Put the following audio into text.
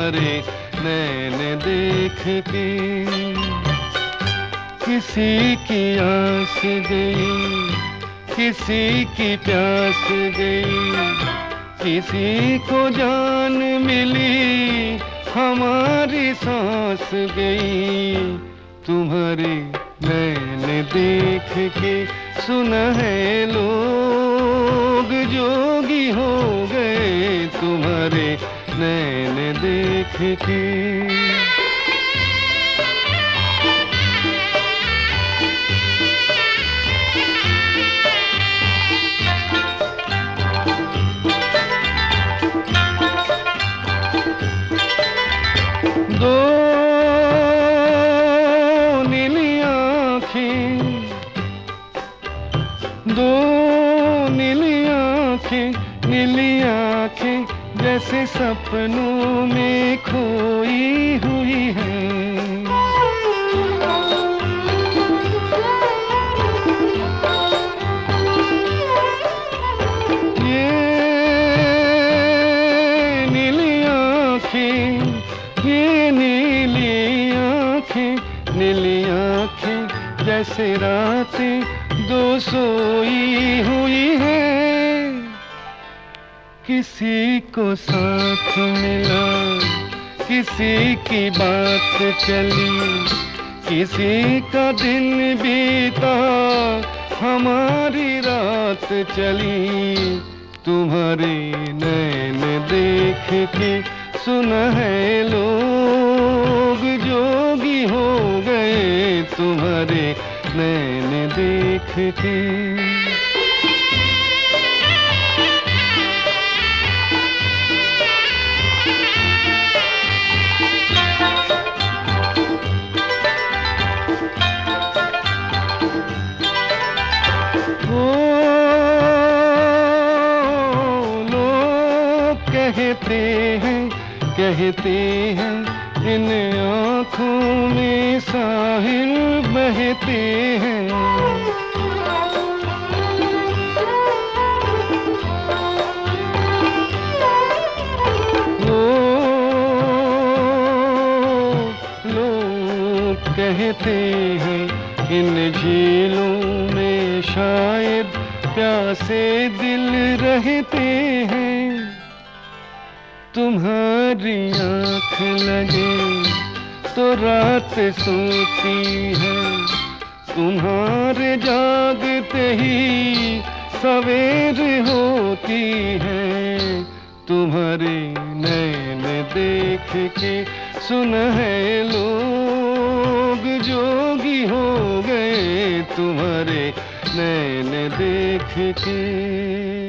तुम्हारे नैन देख के। किसी की आस गई, किसी की प्यास गई, किसी को जान मिली, हमारी सांस गई। तुम्हारे नैन देख के सुनहरे लोग जोगी हो गए, तुम्हारे नैन देख के। दो नीली आँखें, दो नीली आँखें, नीली आँखें जैसे सपनों में खोई हुई हैं। ये नीली आँखें, ये नीली आँखें, नीली आँखें जैसे रातें दो सोई हुई हैं। किसी को साथ मिला, किसी की बात चली, किसी का दिन बीता, हमारी रात चली। तुम्हारे नैन देख के सुनहरे लोग जोगी हो गए, तुम्हारे नैन देख के। कहते हैं इन आँखों में साहिल बहते हैं। वो लोग कहते हैं इन झीलों में शायद प्यासे दिल रहते हैं। तुम्हारी आँख लगे तो रात सोती है, तुम्हारे जागते ही सवेर होती है। तुम्हारे नैन देख के सुनहरे लोग जोगी हो गए, तुम्हारे नैन देख के।